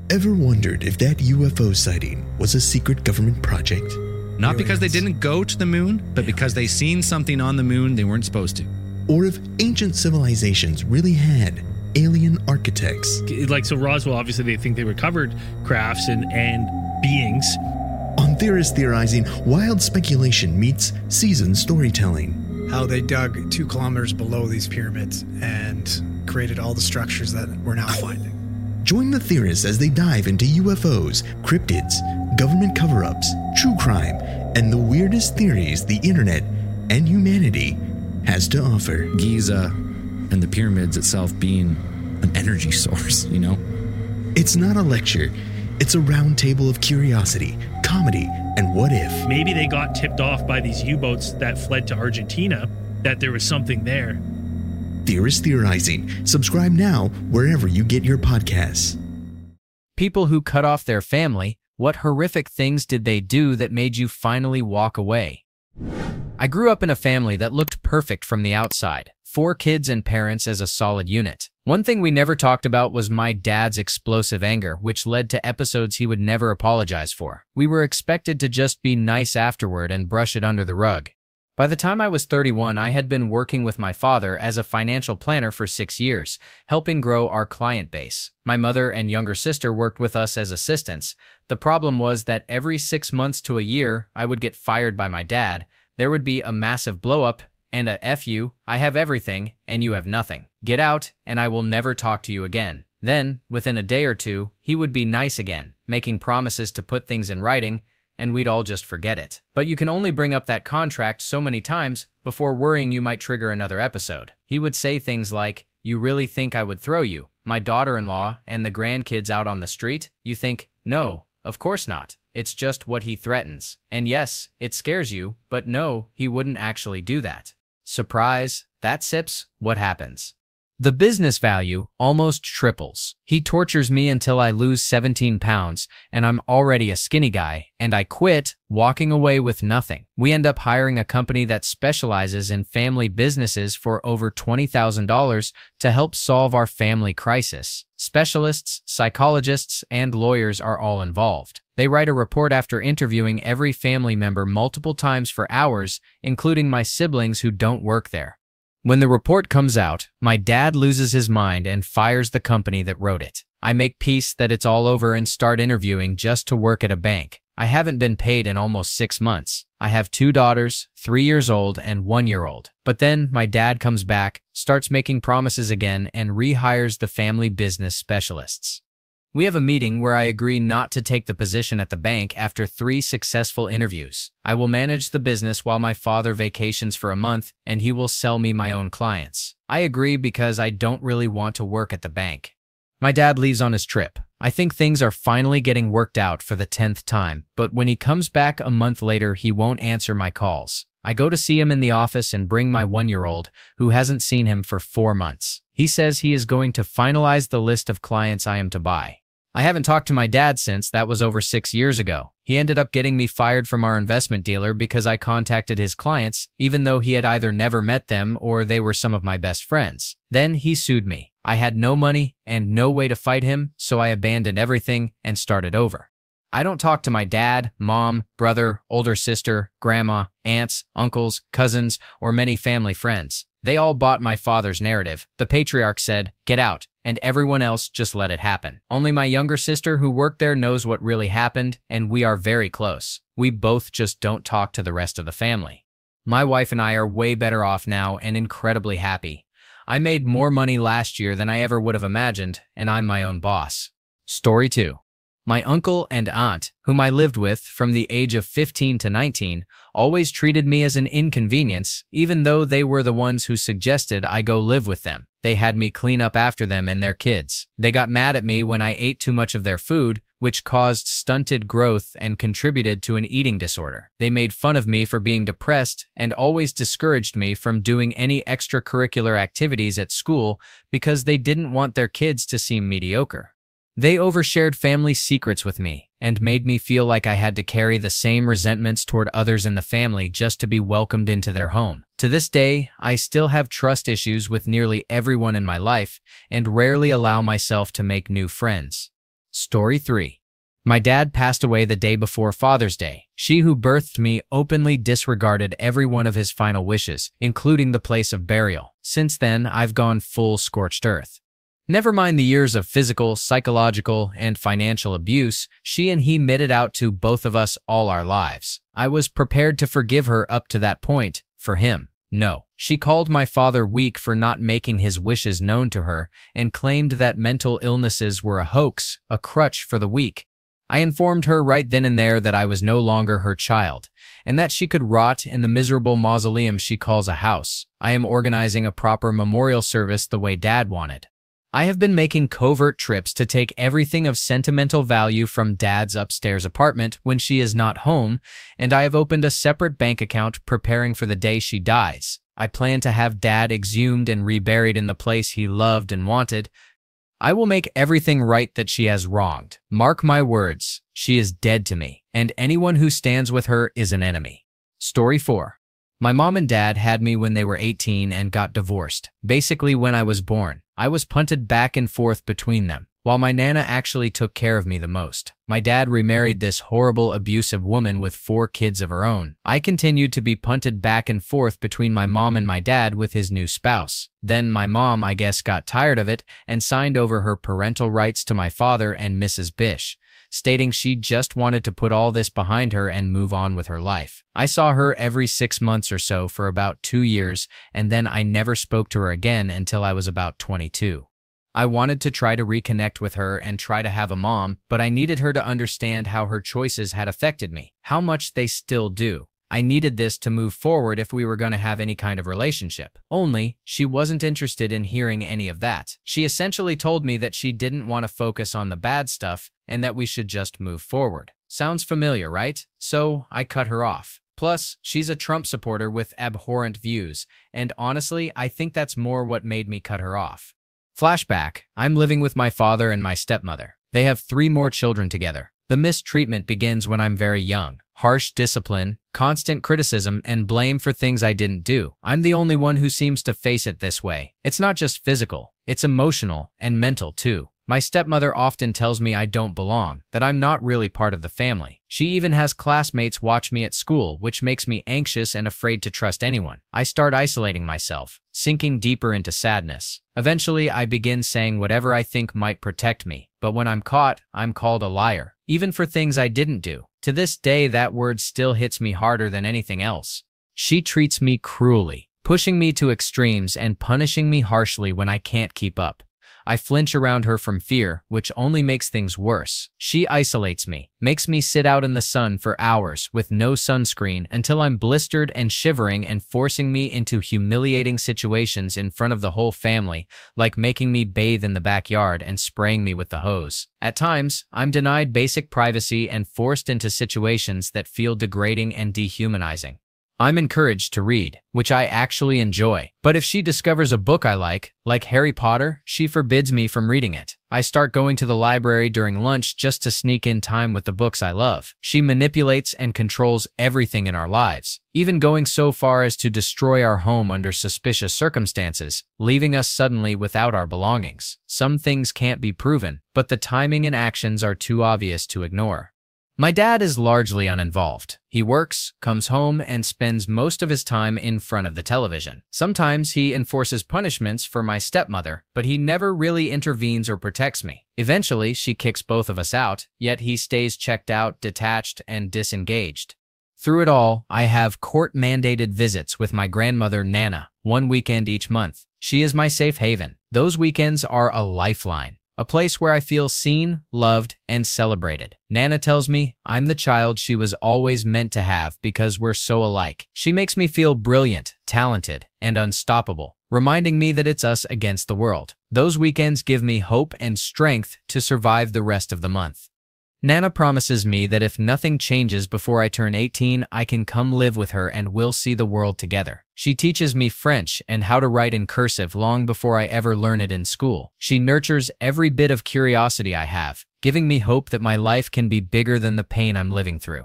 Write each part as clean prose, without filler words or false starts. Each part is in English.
Ever wondered if that UFO sighting was a secret government project? Not because they didn't go to the moon, but because they seen something on the moon they weren't supposed to. Or if ancient civilizations really had alien architects? So Roswell, obviously they think they recovered crafts and beings. On Theorists Theorizing, wild speculation meets seasoned storytelling. How they dug 2 kilometers below these pyramids and created all the structures that we're now finding. Join the theorists as they dive into UFOs, cryptids, government cover-ups, true crime, and the weirdest theories the internet and humanity has to offer. Giza and the pyramids itself being an energy source, you know? It's not a lecture. It's a round table of curiosity, comedy, and what if. Maybe they got tipped off by these U-boats that fled to Argentina that there was something there. Theorists Theorizing. Subscribe now wherever you get your podcasts. People who cut off their family, what horrific things did they do that made you finally walk away? I grew up in a family that looked perfect from the outside. 4 kids and parents as a solid unit. One thing we never talked about was my dad's explosive anger, which led to episodes he would never apologize for. We were expected to just be nice afterward and brush it under the rug. By the time I was 31, I had been working with my father as a financial planner for 6 years, helping grow our client base. My mother and younger sister worked with us as assistants. The problem was that every 6 months to a year, I would get fired by my dad. There would be a massive blow-up and a F you, I have everything, and you have nothing. Get out, and I will never talk to you again. Then, within a day or two, he would be nice again, making promises to put things in writing, and we'd all just forget it. But you can only bring up that contract so many times before worrying you might trigger another episode. He would say things like, "You really think I would throw you, my daughter-in-law, and the grandkids out on the street?" You think, no, of course not. It's just what he threatens. And yes, it scares you, but no, he wouldn't actually do that. Surprise, that sips, what happens? The business value almost triples. He tortures me until I lose 17 pounds, and I'm already a skinny guy, and I quit, walking away with nothing. We end up hiring a company that specializes in family businesses for over $20,000 to help solve our family crisis. Specialists, psychologists, and lawyers are all involved. They write a report after interviewing every family member multiple times for hours, including my siblings who don't work there. When the report comes out, my dad loses his mind and fires the company that wrote it. I make peace that it's all over and start interviewing just to work at a bank. I haven't been paid in almost 6 months. I have 2 daughters, 3 years old and 1 year old. But then my dad comes back, starts making promises again, and rehires the family business specialists. We have a meeting where I agree not to take the position at the bank after 3 successful interviews. I will manage the business while my father vacations for a month, and he will sell me my own clients. I agree because I don't really want to work at the bank. My dad leaves on his trip. I think things are finally getting worked out for the 10th time, but when he comes back a month later, he won't answer my calls. I go to see him in the office and bring my 1-year-old, who hasn't seen him for 4 months. He says he is going to finalize the list of clients I am to buy. I haven't talked to my dad since. That was over 6 years ago. He ended up getting me fired from our investment dealer because I contacted his clients, even though he had either never met them or they were some of my best friends. Then he sued me. I had no money and no way to fight him, so I abandoned everything and started over. I don't talk to my dad, mom, brother, older sister, grandma, aunts, uncles, cousins, or many family friends. They all bought my father's narrative. The patriarch said, "Get out," and everyone else just let it happen. Only my younger sister who worked there knows what really happened, and we are very close. We both just don't talk to the rest of the family. My wife and I are way better off now and incredibly happy. I made more money last year than I ever would have imagined, and I'm my own boss. Story 2. My uncle and aunt, whom I lived with from the age of 15 to 19, always treated me as an inconvenience, even though they were the ones who suggested I go live with them. They had me clean up after them and their kids. They got mad at me when I ate too much of their food, which caused stunted growth and contributed to an eating disorder. They made fun of me for being depressed and always discouraged me from doing any extracurricular activities at school because they didn't want their kids to seem mediocre. They overshared family secrets with me and made me feel like I had to carry the same resentments toward others in the family just to be welcomed into their home. To this day, I still have trust issues with nearly everyone in my life and rarely allow myself to make new friends. Story 3. My dad passed away the day before Father's Day. She who birthed me openly disregarded every one of his final wishes, including the place of burial. Since then, I've gone full scorched earth. Never mind the years of physical, psychological, and financial abuse she and he meted out to both of us all our lives. I was prepared to forgive her up to that point. For him, no. She called my father weak for not making his wishes known to her and claimed that mental illnesses were a hoax, a crutch for the weak. I informed her right then and there that I was no longer her child, and that she could rot in the miserable mausoleum she calls a house. I am organizing a proper memorial service the way Dad wanted. I have been making covert trips to take everything of sentimental value from Dad's upstairs apartment when she is not home, and I have opened a separate bank account preparing for the day she dies. I plan to have Dad exhumed and reburied in the place he loved and wanted. I will make everything right that she has wronged. Mark my words, she is dead to me, and anyone who stands with her is an enemy. Story 4. My mom and dad had me when they were 18 and got divorced. Basically, when I was born, I was punted back and forth between them, while my Nana actually took care of me the most. My dad remarried this horrible, abusive woman with 4 kids of her own. I continued to be punted back and forth between my mom and my dad with his new spouse. Then my mom, I guess, got tired of it and signed over her parental rights to my father and Mrs. Bish, stating she just wanted to put all this behind her and move on with her life. I saw her every 6 months or so for about 2 years, and then I never spoke to her again until I was about 22. I wanted to try to reconnect with her and try to have a mom, but I needed her to understand how her choices had affected me, how much they still do. I needed this to move forward if we were going to have any kind of relationship. Only, she wasn't interested in hearing any of that. She essentially told me that she didn't want to focus on the bad stuff and that we should just move forward. Sounds familiar, right? So, I cut her off. Plus, she's a Trump supporter with abhorrent views, and honestly, I think that's more what made me cut her off. Flashback, I'm living with my father and my stepmother. They have 3 more children together. The mistreatment begins when I'm very young. Harsh discipline, constant criticism, and blame for things I didn't do. I'm the only one who seems to face it this way. It's not just physical, it's emotional and mental too. My stepmother often tells me I don't belong, that I'm not really part of the family. She even has classmates watch me at school, which makes me anxious and afraid to trust anyone. I start isolating myself, sinking deeper into sadness. Eventually, I begin saying whatever I think might protect me, but when I'm caught, I'm called a liar, even for things I didn't do. To this day, that word still hits me harder than anything else. She treats me cruelly, pushing me to extremes and punishing me harshly when I can't keep up. I flinch around her from fear, which only makes things worse. She isolates me, makes me sit out in the sun for hours with no sunscreen until I'm blistered and shivering, and forcing me into humiliating situations in front of the whole family, like making me bathe in the backyard and spraying me with the hose. At times, I'm denied basic privacy and forced into situations that feel degrading and dehumanizing. I'm encouraged to read, which I actually enjoy. But if she discovers a book I like Harry Potter, she forbids me from reading it. I start going to the library during lunch just to sneak in time with the books I love. She manipulates and controls everything in our lives, even going so far as to destroy our home under suspicious circumstances, leaving us suddenly without our belongings. Some things can't be proven, but the timing and actions are too obvious to ignore. My dad is largely uninvolved. He works, comes home, and spends most of his time in front of the television. Sometimes he enforces punishments for my stepmother, but he never really intervenes or protects me. Eventually, she kicks both of us out, yet he stays checked out, detached, and disengaged. Through it all, I have court-mandated visits with my grandmother Nana, 1 weekend each month. She is my safe haven. Those weekends are a lifeline. A place where I feel seen, loved, and celebrated. Nana tells me I'm the child she was always meant to have because we're so alike. She makes me feel brilliant, talented, and unstoppable, reminding me that it's us against the world. Those weekends give me hope and strength to survive the rest of the month. Nana promises me that if nothing changes before I turn 18, I can come live with her and we'll see the world together. She teaches me French and how to write in cursive long before I ever learn it in school. She nurtures every bit of curiosity I have, giving me hope that my life can be bigger than the pain I'm living through.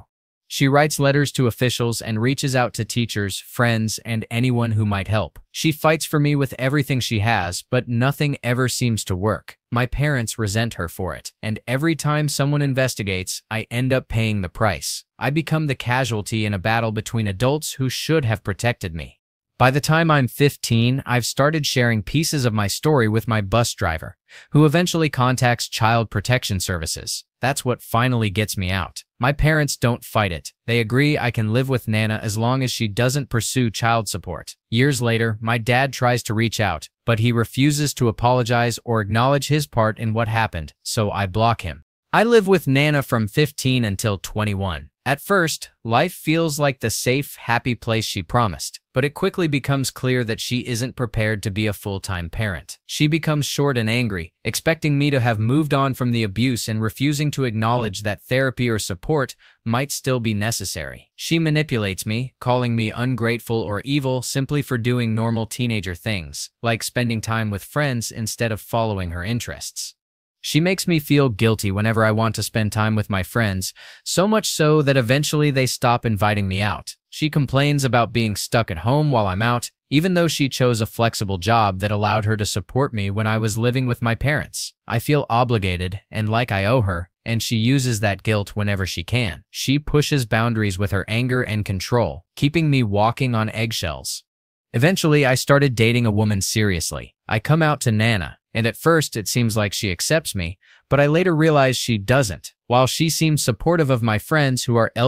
She writes letters to officials and reaches out to teachers, friends, and anyone who might help. She fights for me with everything she has, but nothing ever seems to work. My parents resent her for it, and every time someone investigates, I end up paying the price. I become the casualty in a battle between adults who should have protected me. By the time I'm 15, I've started sharing pieces of my story with my bus driver, who eventually contacts Child Protection Services. That's what finally gets me out. My parents don't fight it. They agree I can live with Nana as long as she doesn't pursue child support. Years later, my dad tries to reach out, but he refuses to apologize or acknowledge his part in what happened, so I block him. I live with Nana from 15 until 21. At first, life feels like the safe, happy place she promised, but it quickly becomes clear that she isn't prepared to be a full-time parent. She becomes short and angry, expecting me to have moved on from the abuse and refusing to acknowledge that therapy or support might still be necessary. She manipulates me, calling me ungrateful or evil simply for doing normal teenager things, like spending time with friends instead of following her interests. She makes me feel guilty whenever I want to spend time with my friends, so much so that eventually they stop inviting me out. She complains about being stuck at home while I'm out, even though she chose a flexible job that allowed her to support me when I was living with my parents. I feel obligated and like I owe her, and she uses that guilt whenever she can. She pushes boundaries with her anger and control, keeping me walking on eggshells. Eventually, I started dating a woman seriously. I come out to Nana, and at first it seems like she accepts me, but I later realize she doesn't. While she seems supportive of my friends who are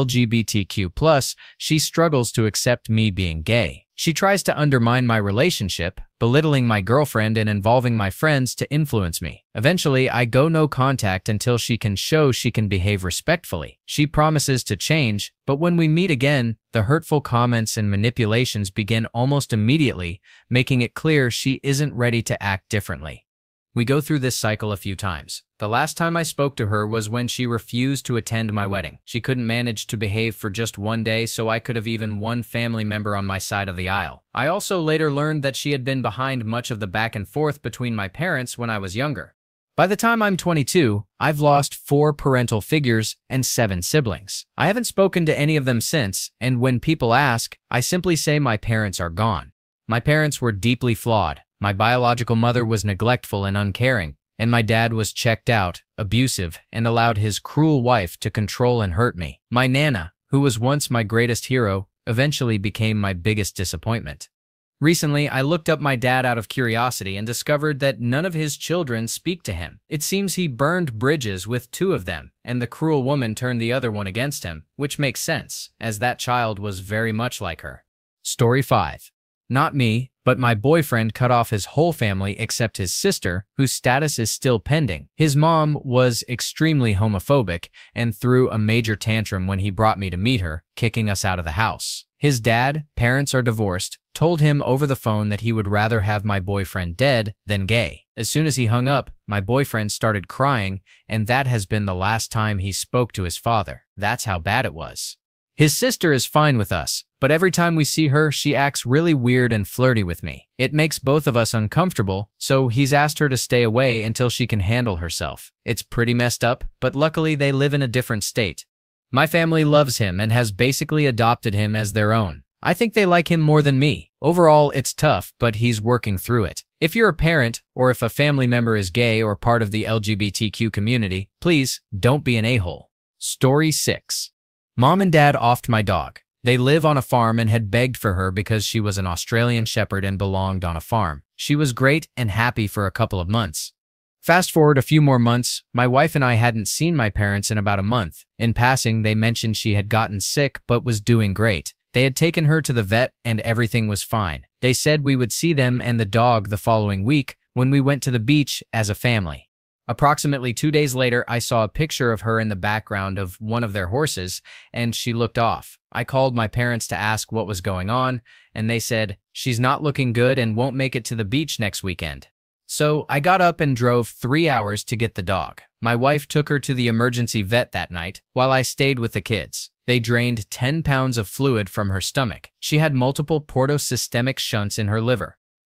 LGBTQ+, she struggles to accept me being gay. She tries to undermine my relationship, belittling my girlfriend and involving my friends to influence me. Eventually, I go no contact until she can show she can behave respectfully. She promises to change, but when we meet again, the hurtful comments and manipulations begin almost immediately, making it clear she isn't ready to act differently. We go through this cycle a few times. The last time I spoke to her was when she refused to attend my wedding. She couldn't manage to behave for just one day, so I could have even one family member on my side of the aisle. I also later learned that she had been behind much of the back and forth between my parents when I was younger. By the time I'm 22, I've lost 4 parental figures and 7 siblings. I haven't spoken to any of them since, and when people ask, I simply say my parents are gone. My parents were deeply flawed. My biological mother was neglectful and uncaring, and my dad was checked out, abusive, and allowed his cruel wife to control and hurt me. My Nana, who was once my greatest hero, eventually became my biggest disappointment. Recently, I looked up my dad out of curiosity and discovered that none of his children speak to him. It seems he burned bridges with 2 of them, and the cruel woman turned the other one against him, which makes sense, as that child was very much like her. Story 5. Not me, but my boyfriend cut off his whole family except his sister, whose status is still pending. His mom was extremely homophobic and threw a major tantrum when he brought me to meet her, kicking us out of the house. His dad, parents are divorced, told him over the phone that he would rather have my boyfriend dead than gay. As soon as he hung up, my boyfriend started crying, and that has been the last time he spoke to his father. That's how bad it was. His sister is fine with us, but every time we see her, she acts really weird and flirty with me. It makes both of us uncomfortable, so he's asked her to stay away until she can handle herself. It's pretty messed up, but luckily they live in a different state. My family loves him and has basically adopted him as their own. I think they like him more than me. Overall, it's tough, but he's working through it. If you're a parent, or if a family member is gay or part of the LGBTQ community, please don't be an a-hole. Story 6. Mom and Dad offed my dog. They live on a farm and had begged for her because she was an Australian Shepherd and belonged on a farm. She was great and happy for a couple of months. Fast forward a few more months, my wife and I hadn't seen my parents in about a month. In passing, they mentioned she had gotten sick but was doing great. They had taken her to the vet and everything was fine. They said we would see them and the dog the following week when we went to the beach as a family. Approximately 2 days later, I saw a picture of her in the background of one of their horses, and she looked off. I called my parents to ask what was going on, and they said, "She's not looking good and won't make it to the beach next weekend." So I got up and drove 3 hours to get the dog. My wife took her to the emergency vet that night, while I stayed with the kids. They drained 10 pounds of fluid from her stomach. She had multiple portosystemic shunts in her liver.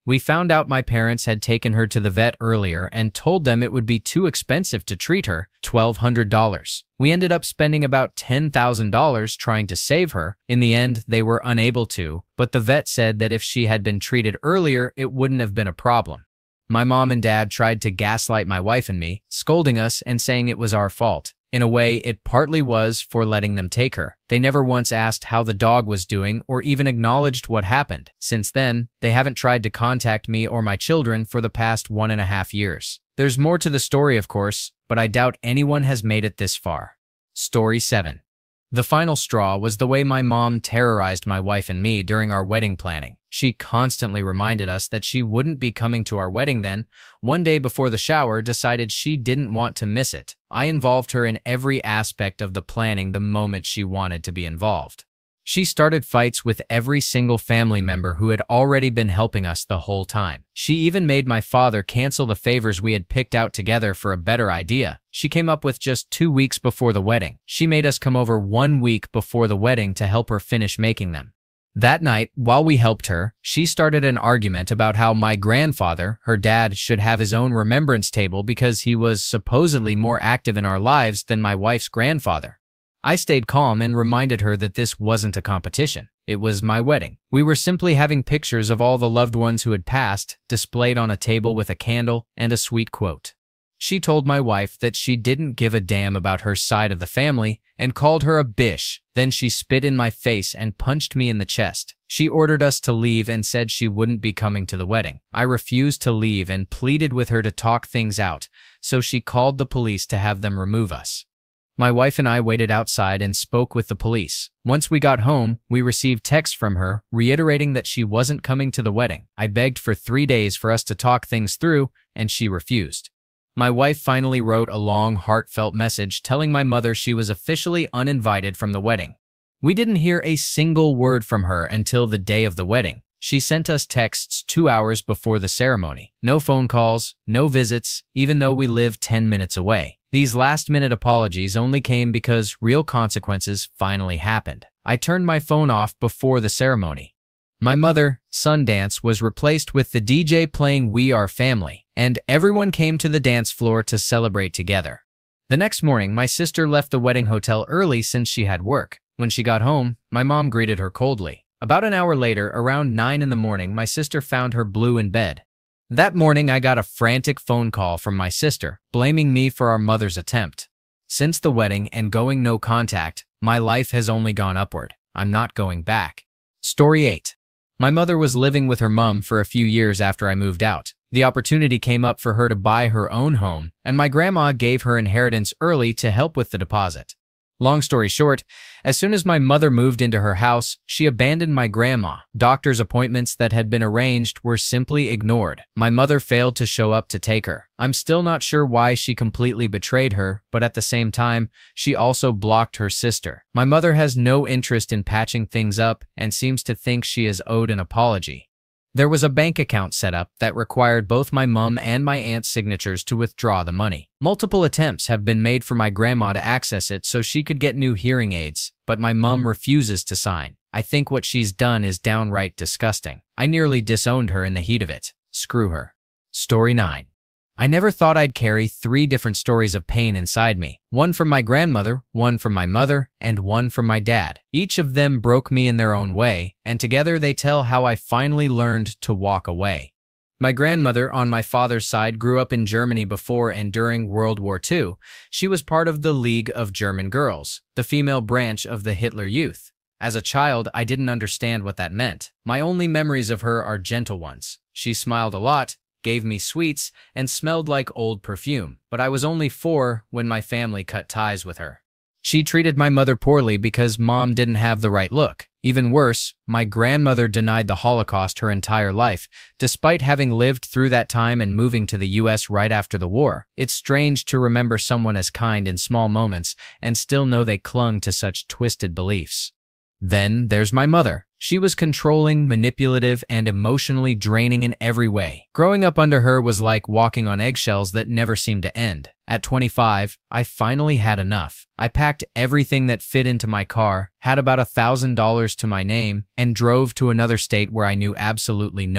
We found out my parents had taken her to the vet earlier and told them it would be too expensive to treat her, $1,200. We ended up spending about $10,000 trying to save her. In the end, they were unable to, but the vet said that if she had been treated earlier, it wouldn't have been a problem. My mom and dad tried to gaslight my wife and me, scolding us and saying it was our fault. In a way, it partly was for letting them take her. They never once asked how the dog was doing or even acknowledged what happened. Since then, they haven't tried to contact me or my children for the past 1.5 years. There's more to the story, of course, but I doubt anyone has made it this far. Story 7. The final straw was the way my mom terrorized my wife and me during our wedding planning. She constantly reminded us that she wouldn't be coming to our wedding then. One day before the shower, decided she didn't want to miss it. I involved her in every aspect of the planning the moment she wanted to be involved. She started fights with every single family member who had already been helping us the whole time. She even made my father cancel the favors we had picked out together for a better idea. She came up with just 2 weeks before the wedding. She made us come over 1 week before the wedding to help her finish making them. That night, while we helped her, she started an argument about how my grandfather, her dad, should have his own remembrance table because he was supposedly more active in our lives than my wife's grandfather. I stayed calm and reminded her that this wasn't a competition. It was my wedding. We were simply having pictures of all the loved ones who had passed, displayed on a table with a candle and a sweet quote. She told my wife that she didn't give a damn about her side of the family and called her a bitch. Then she spit in my face and punched me in the chest. She ordered us to leave and said she wouldn't be coming to the wedding. I refused to leave and pleaded with her to talk things out, so she called the police to have them remove us. My wife and I waited outside and spoke with the police. Once we got home, we received texts from her reiterating that she wasn't coming to the wedding. I begged for 3 days for us to talk things through, and she refused. My wife finally wrote a long, heartfelt message telling my mother she was officially uninvited from the wedding. We didn't hear a single word from her until the day of the wedding. She sent us texts 2 hours before the ceremony. No phone calls, no visits, even though we lived 10 minutes away. These last-minute apologies only came because real consequences finally happened. I turned my phone off before the ceremony. My mother, Sundance, was replaced with the DJ playing We Are Family, and everyone came to the dance floor to celebrate together. The next morning, my sister left the wedding hotel early since she had work. When she got home, my mom greeted her coldly. About an hour later, around 9 in the morning, my sister found her blue in bed. That morning, I got a frantic phone call from my sister, blaming me for our mother's attempt. Since the wedding and going no contact, my life has only gone upward. I'm not going back. Story 8. My mother was living with her mom for a few years after I moved out. The opportunity came up for her to buy her own home, and my grandma gave her inheritance early to help with the deposit. Long story short, as soon as my mother moved into her house, she abandoned my grandma. Doctor's appointments that had been arranged were simply ignored. My mother failed to show up to take her. I'm still not sure why she completely betrayed her, but at the same time, she also blocked her sister. My mother has no interest in patching things up and seems to think she is owed an apology. There was a bank account set up that required both my mom and my aunt's signatures to withdraw the money. Multiple attempts have been made for my grandma to access it so she could get new hearing aids, but my mom refuses to sign. I think what she's done is downright disgusting. I nearly disowned her in the heat of it. Screw her. Story 9. I never thought I'd carry 3 different stories of pain inside me. One from my grandmother, one from my mother, and one from my dad. Each of them broke me in their own way, and together they tell how I finally learned to walk away. My grandmother, on my father's side, grew up in Germany before and during World War II. She was part of the League of German Girls, the female branch of the Hitler Youth. As a child, I didn't understand what that meant. My only memories of her are gentle ones. She smiled a lot, gave me sweets, and smelled like old perfume. But I was only 4 when my family cut ties with her. She treated my mother poorly because mom didn't have the right look. Even worse, my grandmother denied the Holocaust her entire life, despite having lived through that time and moving to the US right after the war. It's strange to remember someone as kind in small moments and still know they clung to such twisted beliefs. Then there's my mother. She was controlling, manipulative, and emotionally draining in every way. Growing up under her was like walking on eggshells that never seemed to end. At 25, I finally had enough. I packed everything that fit into my car, had about $1,000 to my name, and drove to another state where I knew absolutely no one.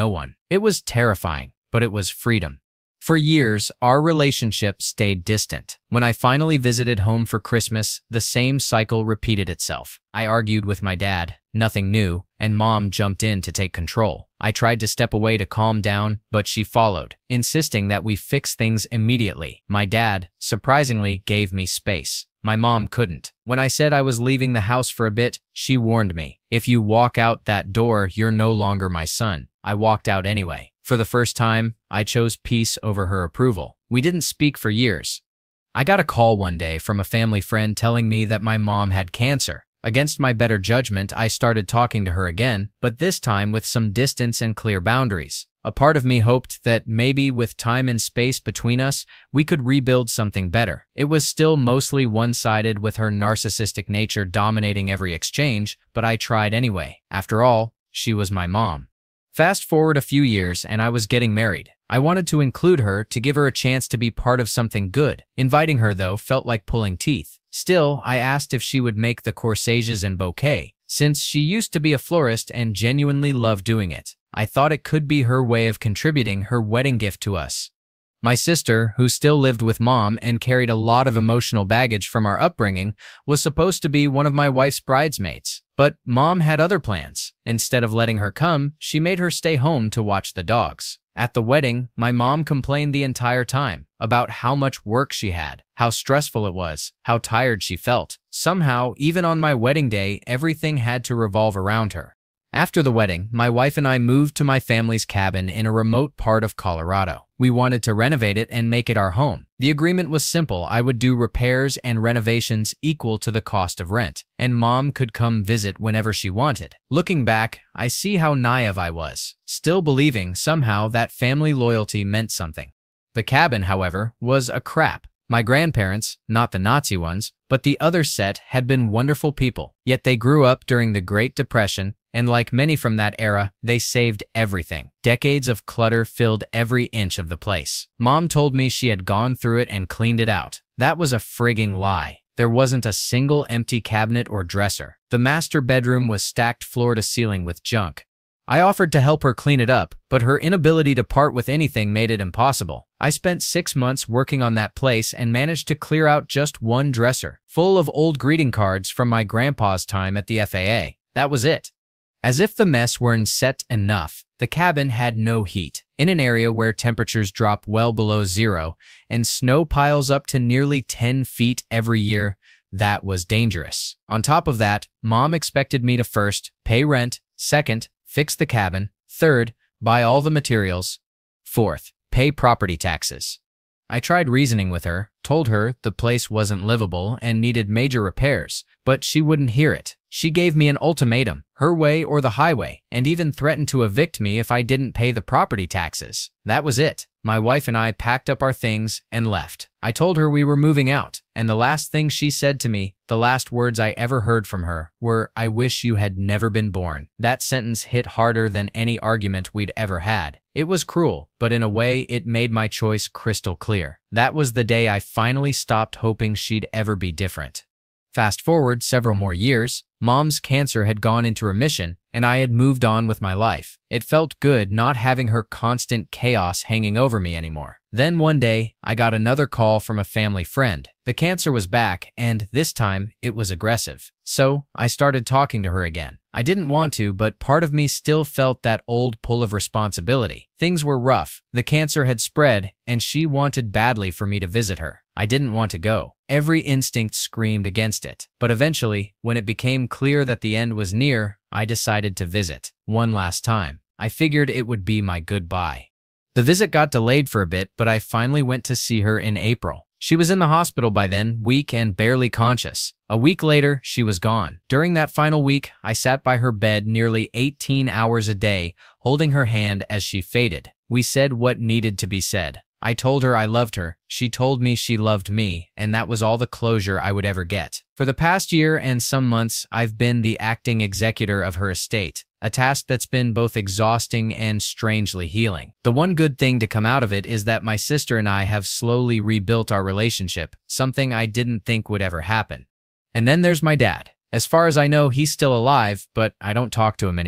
It was terrifying, but it was freedom. For years, our relationship stayed distant. When I finally visited home for Christmas, the same cycle repeated itself. I argued with my dad, nothing new, and Mom jumped in to take control. I tried to step away to calm down, but she followed, insisting that we fix things immediately. My dad, surprisingly, gave me space. My mom couldn't. When I said I was leaving the house for a bit, she warned me, "If you walk out that door, you're no longer my son." I walked out anyway. For the first time, I chose peace over her approval. We didn't speak for years. I got a call one day from a family friend telling me that my mom had cancer. Against my better judgment, I started talking to her again, but this time with some distance and clear boundaries. A part of me hoped that maybe with time and space between us, we could rebuild something better. It was still mostly one-sided with her narcissistic nature dominating every exchange, but I tried anyway. After all, she was my mom. Fast forward a few years and I was getting married. I wanted to include her to give her a chance to be part of something good. Inviting her, though, felt like pulling teeth. Still, I asked if she would make the corsages and bouquet, since she used to be a florist and genuinely loved doing it. I thought it could be her way of contributing her wedding gift to us. My sister, who still lived with Mom and carried a lot of emotional baggage from our upbringing, was supposed to be one of my wife's bridesmaids. But Mom had other plans. Instead of letting her come, she made her stay home to watch the dogs. At the wedding, my mom complained the entire time about how much work she had, how stressful it was, how tired she felt. Somehow, even on my wedding day, everything had to revolve around her. After the wedding, my wife and I moved to my family's cabin in a remote part of Colorado. We wanted to renovate it and make it our home. The agreement was simple. I would do repairs and renovations equal to the cost of rent, and Mom could come visit whenever she wanted. Looking back, I see how naive I was, still believing somehow that family loyalty meant something. The cabin, however, was a crap. My grandparents, not the Nazi ones, but the other set, had been wonderful people. Yet they grew up during the Great Depression, and like many from that era, they saved everything. Decades of clutter filled every inch of the place. Mom told me she had gone through it and cleaned it out. That was a frigging lie. There wasn't a single empty cabinet or dresser. The master bedroom was stacked floor to ceiling with junk. I offered to help her clean it up, but her inability to part with anything made it impossible. I spent 6 months working on that place and managed to clear out just one dresser, full of old greeting cards from my grandpa's time at the FAA. That was it. As if the mess weren't set enough, the cabin had no heat. In an area where temperatures drop well below zero and snow piles up to nearly 10 feet every year, that was dangerous. On top of that, Mom expected me to first pay rent, second, fix the cabin, third, buy all the materials, fourth, pay property taxes. I tried reasoning with her, told her the place wasn't livable and needed major repairs, but she wouldn't hear it. She gave me an ultimatum, her way or the highway, and even threatened to evict me if I didn't pay the property taxes. That was it. My wife and I packed up our things and left. I told her we were moving out, and the last thing she said to me, the last words I ever heard from her, were, "I wish you had never been born." That sentence hit harder than any argument we'd ever had. It was cruel, but in a way, it made my choice crystal clear. That was the day I finally stopped hoping she'd ever be different. Fast forward several more years, Mom's cancer had gone into remission, and I had moved on with my life. It felt good not having her constant chaos hanging over me anymore. Then one day, I got another call from a family friend. The cancer was back, and this time, it was aggressive. So, I started talking to her again. I didn't want to, but part of me still felt that old pull of responsibility. Things were rough. The cancer had spread, and she wanted badly for me to visit her. I didn't want to go. Every instinct screamed against it. But eventually, when it became clear that the end was near, I decided to visit. One last time. I figured it would be my goodbye. The visit got delayed for a bit, but I finally went to see her in April. She was in the hospital by then, weak and barely conscious. A week later, she was gone. During that final week, I sat by her bed nearly 18 hours a day, holding her hand as she faded. We said what needed to be said. I told her I loved her, she told me she loved me, and that was all the closure I would ever get. For the past year and some months, I've been the acting executor of her estate, a task that's been both exhausting and strangely healing. The one good thing to come out of it is that my sister and I have slowly rebuilt our relationship, something I didn't think would ever happen. And then there's my dad. As far as I know, he's still alive, but I don't talk to him anymore.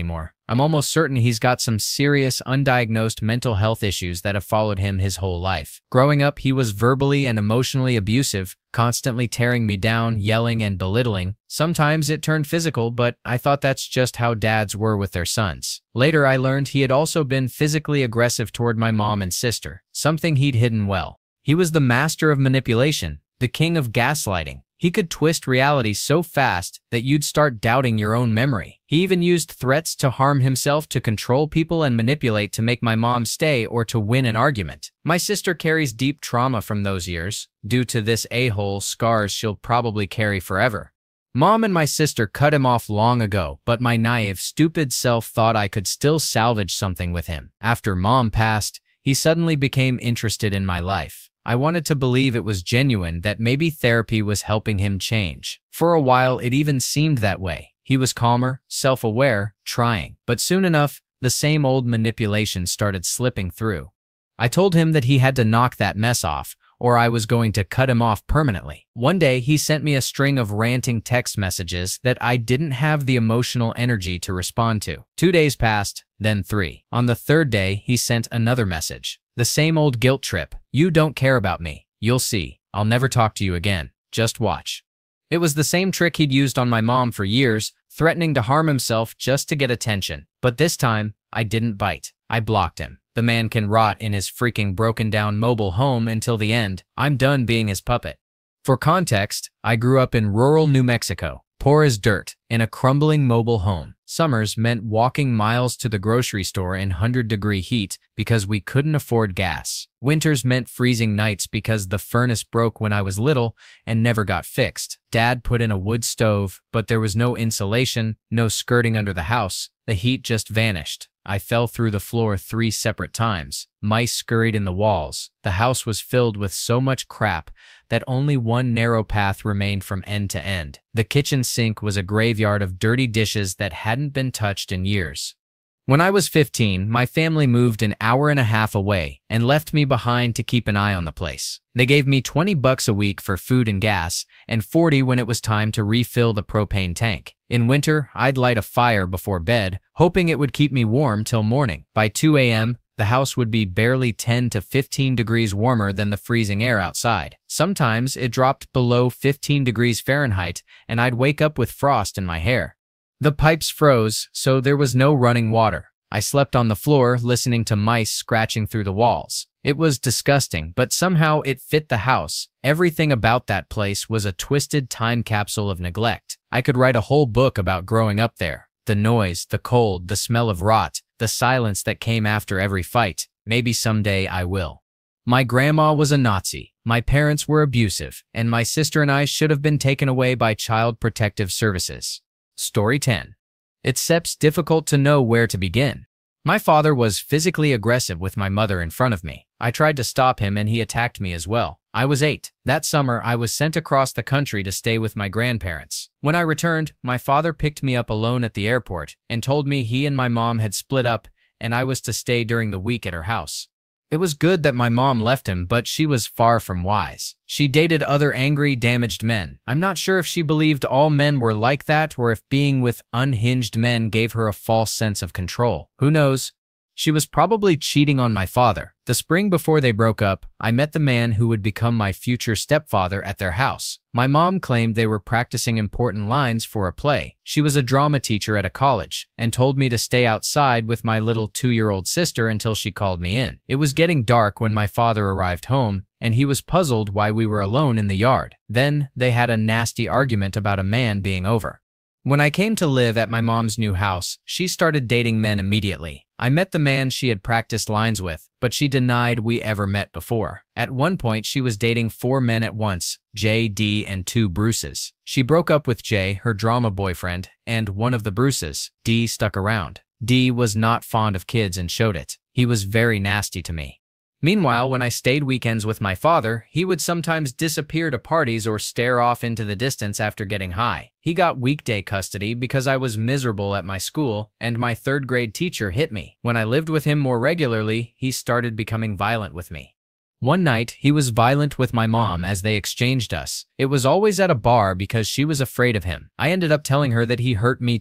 I'm almost certain he's got some serious, undiagnosed mental health issues that have followed him his whole life. Growing up, he was verbally and emotionally abusive, constantly tearing me down, yelling and belittling. Sometimes it turned physical, but I thought that's just how dads were with their sons. Later, I learned he had also been physically aggressive toward my mom and sister, something he'd hidden well. He was the master of manipulation, the king of gaslighting. He could twist reality so fast that you'd start doubting your own memory. He even used threats to harm himself to control people and manipulate to make my mom stay or to win an argument. My sister carries deep trauma from those years. Due to this a-hole, scars she'll probably carry forever. Mom and my sister cut him off long ago, but my naive, stupid self thought I could still salvage something with him. After Mom passed, he suddenly became interested in my life. I wanted to believe it was genuine, that maybe therapy was helping him change. For a while, it even seemed that way. He was calmer, self-aware, trying. But soon enough, the same old manipulation started slipping through. I told him that he had to knock that mess off, or I was going to cut him off permanently. One day, he sent me a string of ranting text messages that I didn't have the emotional energy to respond to. 2 days passed, then 3. On the 3rd day, he sent another message. The same old guilt trip. You don't care about me. You'll see. I'll never talk to you again. Just watch. It was the same trick he'd used on my mom for years, threatening to harm himself just to get attention. But this time, I didn't bite. I blocked him. The man can rot in his freaking broken-down mobile home until the end. I'm done being his puppet. For context, I grew up in rural New Mexico, poor as dirt, in a crumbling mobile home. Summers meant walking miles to the grocery store in 100-degree heat because we couldn't afford gas. Winters meant freezing nights because the furnace broke when I was little and never got fixed. Dad put in a wood stove, but there was no insulation, no skirting under the house. The heat just vanished. I fell through the floor 3 separate times. Mice scurried in the walls. The house was filled with so much crap that only one narrow path remained from end to end. The kitchen sink was a graveyard of dirty dishes that hadn't been touched in years. When I was 15, my family moved an hour and a half away and left me behind to keep an eye on the place. They gave me $20 a week for food and gas, and $40 when it was time to refill the propane tank. In winter, I'd light a fire before bed, hoping it would keep me warm till morning. By 2 a.m., the house would be barely 10 to 15 degrees warmer than the freezing air outside. Sometimes it dropped below 15 degrees Fahrenheit, and I'd wake up with frost in my hair. The pipes froze, so there was no running water. I slept on the floor, listening to mice scratching through the walls. It was disgusting, but somehow it fit the house. Everything about that place was a twisted time capsule of neglect. I could write a whole book about growing up there. The noise, the cold, the smell of rot, the silence that came after every fight. Maybe someday I will. My grandma was a Nazi. My parents were abusive, and my sister and I should have been taken away by Child Protective Services. Story 10. It's difficult to know where to begin. My father was physically aggressive with my mother in front of me. I tried to stop him and he attacked me as well. I was 8. That summer, I was sent across the country to stay with my grandparents. When I returned, my father picked me up alone at the airport and told me he and my mom had split up and I was to stay during the week at her house. It was good that my mom left him, but she was far from wise. She dated other angry, damaged men. I'm not sure if she believed all men were like that or if being with unhinged men gave her a false sense of control. Who knows? She was probably cheating on my father. The spring before they broke up, I met the man who would become my future stepfather at their house. My mom claimed they were practicing important lines for a play. She was a drama teacher at a college and told me to stay outside with my little 2-year-old sister until she called me in. It was getting dark when my father arrived home, and he was puzzled why we were alone in the yard. Then they had a nasty argument about a man being over. When I came to live at my mom's new house, she started dating men immediately. I met the man she had practiced lines with, but she denied we ever met before. At one point, she was dating 4 men at once, Jay, D, and 2 Bruces. She broke up with Jay, her drama boyfriend, and one of the Bruces, D, stuck around. D was not fond of kids and showed it. He was very nasty to me. Meanwhile, when I stayed weekends with my father, he would sometimes disappear to parties or stare off into the distance after getting high. He got weekday custody because I was miserable at my school, and my 3rd grade teacher hit me. When I lived with him more regularly, he started becoming violent with me. One night, he was violent with my mom as they exchanged us. It was always at a bar because she was afraid of him. I ended up telling her that he hurt me too.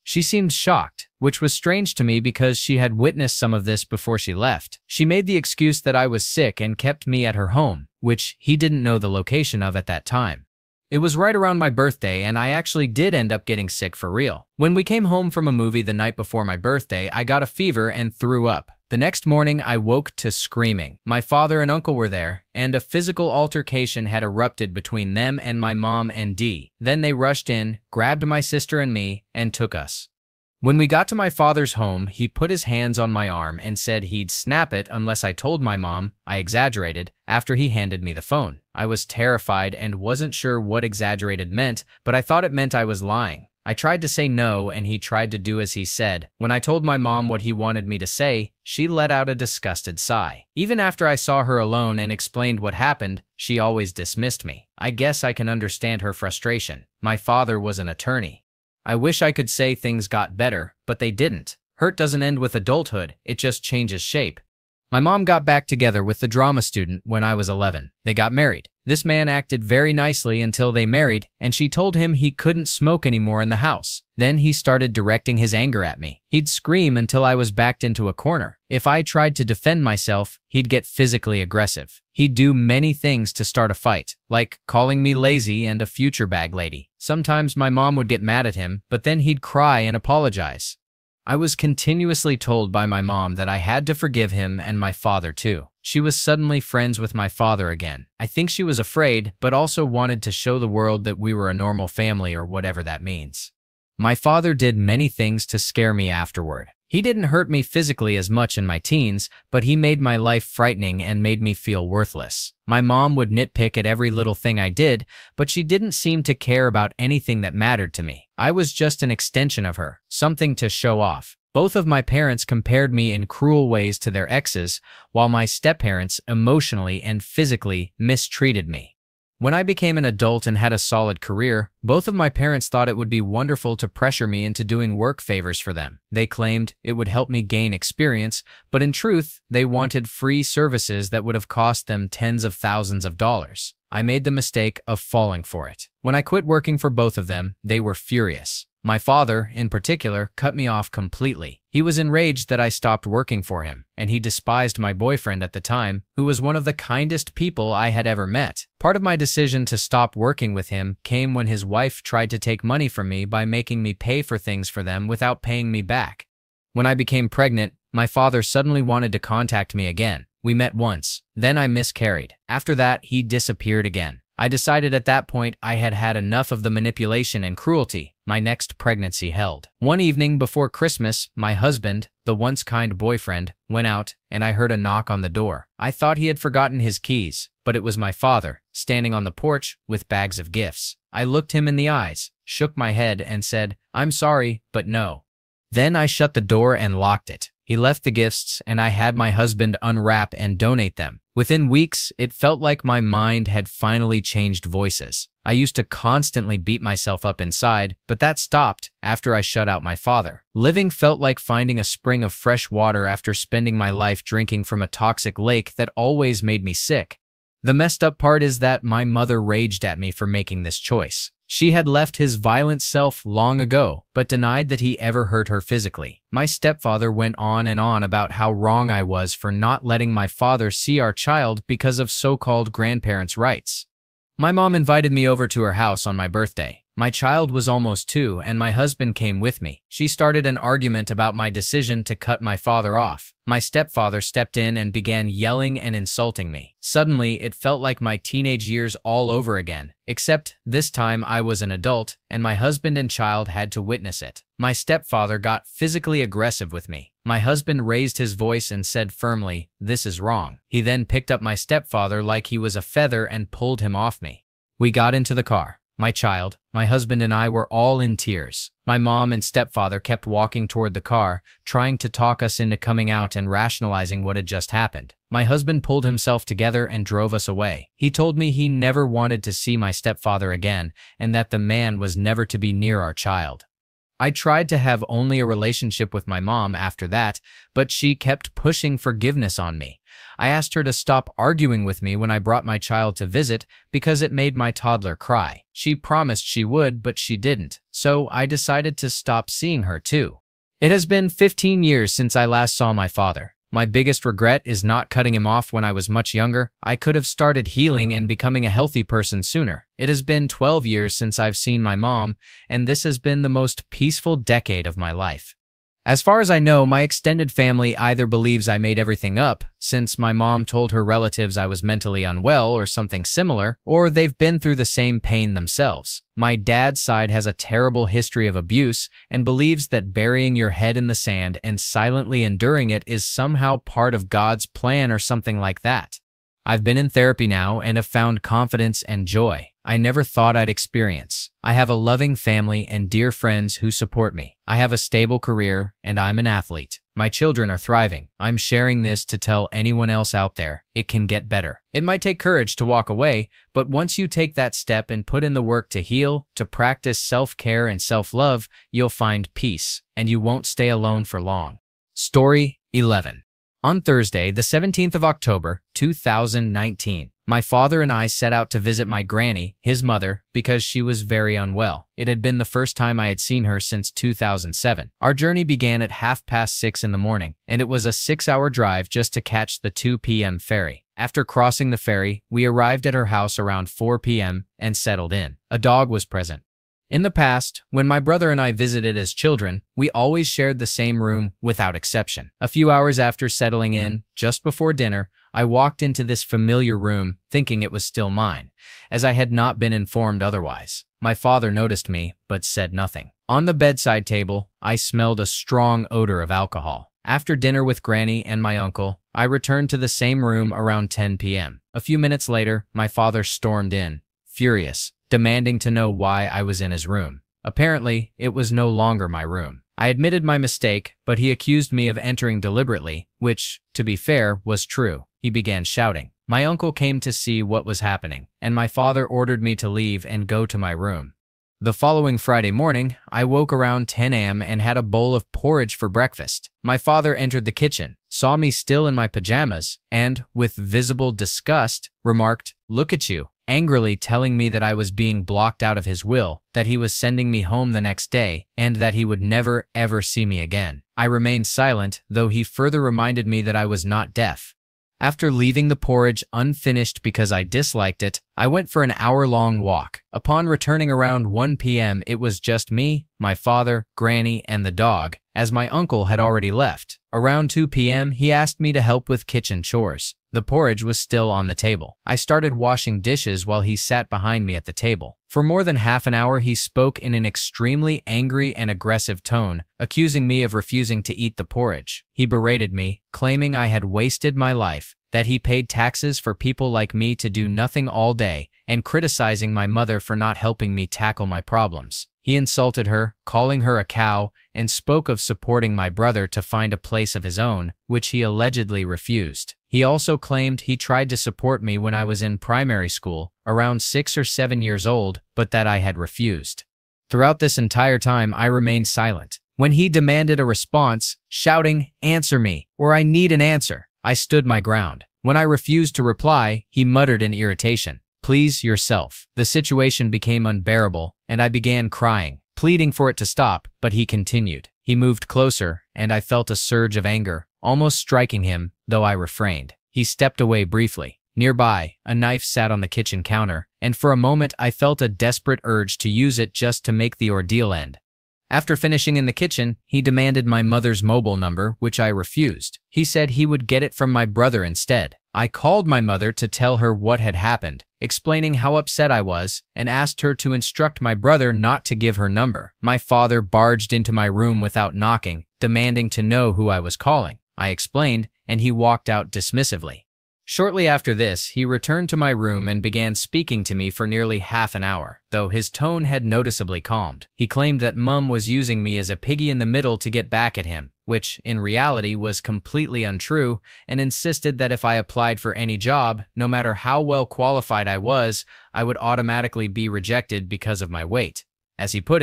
She seemed shocked, which was strange to me because she had witnessed some of this before she left. She made the excuse that I was sick and kept me at her home, which he didn't know the location of at that time. It was right around my birthday, and I actually did end up getting sick for real. When we came home from a movie the night before my birthday, I got a fever and threw up. The next morning, I woke to screaming. My father and uncle were there, and a physical altercation had erupted between them and my mom and Dee. Then they rushed in, grabbed my sister and me, and took us. When we got to my father's home, he put his hands on my arm and said he'd snap it unless I told my mom. I exaggerated after he handed me the phone. I was terrified and wasn't sure what exaggerated meant, but I thought it meant I was lying. I tried to say no, and he tried to do as he said. When I told my mom what he wanted me to say, she let out a disgusted sigh. Even after I saw her alone and explained what happened, she always dismissed me. I guess I can understand her frustration. My father was an attorney. I wish I could say things got better, but they didn't. Hurt doesn't end with adulthood, it just changes shape. My mom got back together with the drama student when I was 11. They got married. This man acted very nicely until they married, and she told him he couldn't smoke anymore in the house. Then he started directing his anger at me. He'd scream until I was backed into a corner. If I tried to defend myself, he'd get physically aggressive. He'd do many things to start a fight, like calling me lazy and a future bag lady. Sometimes my mom would get mad at him, but then he'd cry and apologize. I was continuously told by my mom that I had to forgive him and my father too. She was suddenly friends with my father again. I think she was afraid, but also wanted to show the world that we were a normal family, or whatever that means. My father did many things to scare me afterward. He didn't hurt me physically as much in my teens, but he made my life frightening and made me feel worthless. My mom would nitpick at every little thing I did, but she didn't seem to care about anything that mattered to me. I was just an extension of her, something to show off. Both of my parents compared me in cruel ways to their exes, while my step-parents emotionally and physically mistreated me. When I became an adult and had a solid career, both of my parents thought it would be wonderful to pressure me into doing work favors for them. They claimed it would help me gain experience, but in truth, they wanted free services that would have cost them tens of thousands of dollars. I made the mistake of falling for it. When I quit working for both of them, they were furious. My father, in particular, cut me off completely. He was enraged that I stopped working for him, and he despised my boyfriend at the time, who was one of the kindest people I had ever met. Part of my decision to stop working with him came when his wife tried to take money from me by making me pay for things for them without paying me back. When I became pregnant, my father suddenly wanted to contact me again. We met once. Then I miscarried. After that, he disappeared again. I decided at that point I had had enough of the manipulation and cruelty my next pregnancy held. One evening before Christmas, my husband, the once kind boyfriend, went out, and I heard a knock on the door. I thought he had forgotten his keys, but it was my father, standing on the porch with bags of gifts. I looked him in the eyes, shook my head, and said, "I'm sorry, but no." Then I shut the door and locked it. He left the gifts, and I had my husband unwrap and donate them. Within weeks, it felt like my mind had finally changed voices. I used to constantly beat myself up inside, but that stopped after I shut out my father. Living felt like finding a spring of fresh water after spending my life drinking from a toxic lake that always made me sick. The messed up part is that my mother raged at me for making this choice. She had left his violent self long ago, but denied that he ever hurt her physically. My stepfather went on and on about how wrong I was for not letting my father see our child because of so-called grandparents' rights. My mom invited me over to her house on my birthday. My child was almost 2, and my husband came with me. She started an argument about my decision to cut my father off. My stepfather stepped in and began yelling and insulting me. Suddenly, it felt like my teenage years all over again, except this time I was an adult, and my husband and child had to witness it. My stepfather got physically aggressive with me. My husband raised his voice and said firmly, "This is wrong." He then picked up my stepfather like he was a feather and pulled him off me. We got into the car. My child, my husband, and I were all in tears. My mom and stepfather kept walking toward the car, trying to talk us into coming out and rationalizing what had just happened. My husband pulled himself together and drove us away. He told me he never wanted to see my stepfather again, and that the man was never to be near our child. I tried to have only a relationship with my mom after that, but she kept pushing forgiveness on me. I asked her to stop arguing with me when I brought my child to visit because it made my toddler cry. She promised she would, but she didn't, so I decided to stop seeing her too. It has been 15 years since I last saw my father. My biggest regret is not cutting him off when I was much younger. I could have started healing and becoming a healthy person sooner. It has been 12 years since I've seen my mom, and this has been the most peaceful decade of my life. As far as I know, my extended family either believes I made everything up, since my mom told her relatives I was mentally unwell or something similar, or they've been through the same pain themselves. My dad's side has a terrible history of abuse and believes that burying your head in the sand and silently enduring it is somehow part of God's plan or something like that. I've been in therapy now and have found confidence and joy I never thought I'd experience. I have a loving family and dear friends who support me. I have a stable career and I'm an athlete. My children are thriving. I'm sharing this to tell anyone else out there, it can get better. It might take courage to walk away, but once you take that step and put in the work to heal, to practice self-care and self-love, you'll find peace, and you won't stay alone for long. Story 11. On Thursday, the 17th of October, 2019, my father and I set out to visit my granny, his mother, because she was very unwell. It had been the first time I had seen her since 2007. Our journey began at 6:30 in the morning, and it was a 6-hour drive just to catch the 2 p.m. ferry. After crossing the ferry, we arrived at her house around 4 p.m. and settled in. A dog was present. In the past, when my brother and I visited as children, we always shared the same room without exception. A few hours after settling in, just before dinner, I walked into this familiar room, thinking it was still mine, as I had not been informed otherwise. My father noticed me, but said nothing. On the bedside table, I smelled a strong odor of alcohol. After dinner with Granny and my uncle, I returned to the same room around 10 p.m. A few minutes later, my father stormed in, furious, demanding to know why I was in his room. Apparently, it was no longer my room. I admitted my mistake, but he accused me of entering deliberately, which, to be fair, was true. He began shouting. My uncle came to see what was happening, and my father ordered me to leave and go to my room. The following Friday morning, I woke around 10 a.m. and had a bowl of porridge for breakfast. My father entered the kitchen, saw me still in my pajamas, and, with visible disgust, remarked, "Look at you," angrily telling me that I was being blocked out of his will, that he was sending me home the next day, and that he would never, ever see me again. I remained silent, though he further reminded me that I was not deaf. After leaving the porridge unfinished because I disliked it, I went for an hour-long walk. Upon returning around 1 p.m., it was just me, my father, Granny, and the dog, as my uncle had already left. Around 2 p.m., he asked me to help with kitchen chores. The porridge was still on the table. I started washing dishes while he sat behind me at the table. For more than half an hour, he spoke in an extremely angry and aggressive tone, accusing me of refusing to eat the porridge. He berated me, claiming I had wasted my life, that he paid taxes for people like me to do nothing all day, and criticizing my mother for not helping me tackle my problems. He insulted her, calling her a cow, and spoke of supporting my brother to find a place of his own, which he allegedly refused. He also claimed he tried to support me when I was in primary school, around 6 or 7 years old, but that I had refused. Throughout this entire time, I remained silent. When he demanded a response, shouting, "Answer me," or "I need an answer," I stood my ground. When I refused to reply, he muttered in irritation, "Please yourself." The situation became unbearable, and I began crying, pleading for it to stop, but he continued. He moved closer, and I felt a surge of anger, almost striking him, though I refrained. He stepped away briefly. Nearby, a knife sat on the kitchen counter, and for a moment I felt a desperate urge to use it just to make the ordeal end. After finishing in the kitchen, he demanded my mother's mobile number, which I refused. He said he would get it from my brother instead. I called my mother to tell her what had happened, explaining how upset I was, and asked her to instruct my brother not to give her number. My father barged into my room without knocking, demanding to know who I was calling. I explained, and he walked out dismissively. Shortly after this, he returned to my room and began speaking to me for nearly half an hour, though his tone had noticeably calmed. He claimed that Mum was using me as a piggy in the middle to get back at him, which, in reality, was completely untrue, and insisted that if I applied for any job, no matter how well qualified I was, I would automatically be rejected because of my weight. As he put it,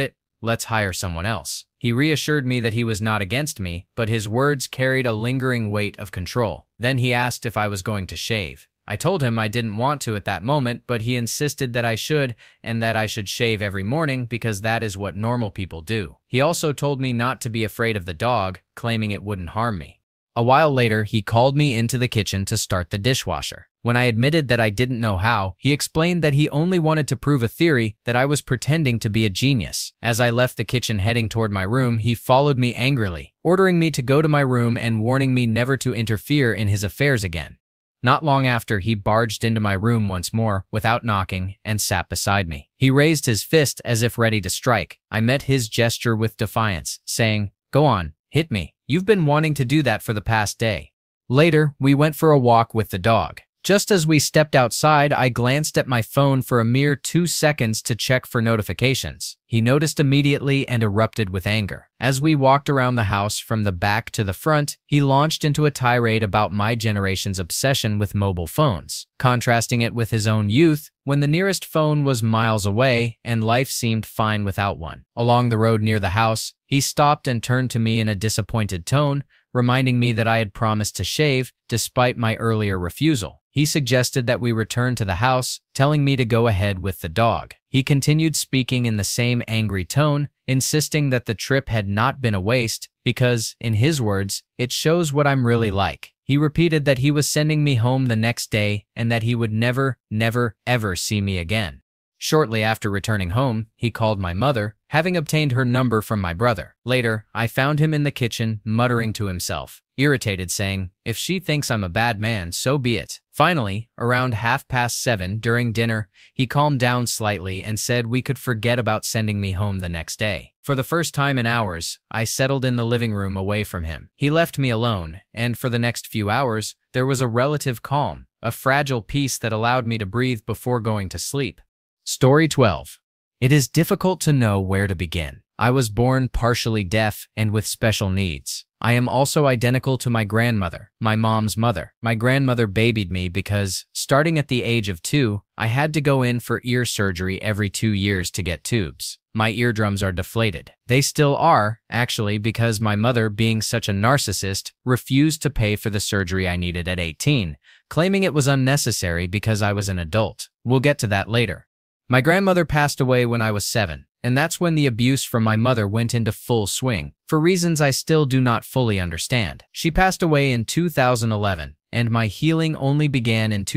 let's hire someone else. He reassured me that he was not against me, but his words carried a lingering weight of control. Then he asked if I was going to shave. I told him I didn't want to at that moment, but he insisted that I should, and that I should shave every morning because that is what normal people do. He also told me not to be afraid of the dog, claiming it wouldn't harm me. A while later, he called me into the kitchen to start the dishwasher. When I admitted that I didn't know how, he explained that he only wanted to prove a theory that I was pretending to be a genius. As I left the kitchen heading toward my room, he followed me angrily, ordering me to go to my room and warning me never to interfere in his affairs again. Not long after, he barged into my room once more, without knocking, and sat beside me. He raised his fist as if ready to strike. I met his gesture with defiance, saying, "Go on, hit me. You've been wanting to do that for the past day." Later, we went for a walk with the dog. Just as we stepped outside, I glanced at my phone for a mere 2 seconds to check for notifications. He noticed immediately and erupted with anger. As we walked around the house from the back to the front, he launched into a tirade about my generation's obsession with mobile phones, contrasting it with his own youth, when the nearest phone was miles away and life seemed fine without one. Along the road near the house, he stopped and turned to me in a disappointed tone, reminding me that I had promised to shave, despite my earlier refusal. He suggested that we return to the house, telling me to go ahead with the dog. He continued speaking in the same angry tone, insisting that the trip had not been a waste because, in his words, it shows what I'm really like. He repeated that he was sending me home the next day and that he would never, ever see me again. Shortly after returning home, he called my mother, having obtained her number from my brother. Later, I found him in the kitchen, muttering to himself, irritated, saying, "If she thinks I'm a bad man, so be it." Finally, around 7:30 during dinner, he calmed down slightly and said we could forget about sending me home the next day. For the first time in hours, I settled in the living room away from him. He left me alone, and for the next few hours, there was a relative calm, a fragile peace that allowed me to breathe before going to sleep. Story 12. It is difficult to know where to begin. I was born partially deaf and with special needs. I am also identical to my grandmother, my mom's mother. My grandmother babied me because, starting at the age of 2, I had to go in for ear surgery every 2 years to get tubes. My eardrums are deflated. They still are, actually, because my mother, being such a narcissist, refused to pay for the surgery I needed at 18, claiming it was unnecessary because I was an adult. We'll get to that later. My grandmother passed away when I was 7, and that's when the abuse from my mother went into full swing, for reasons I still do not fully understand. She passed away in 2011, and my healing only began in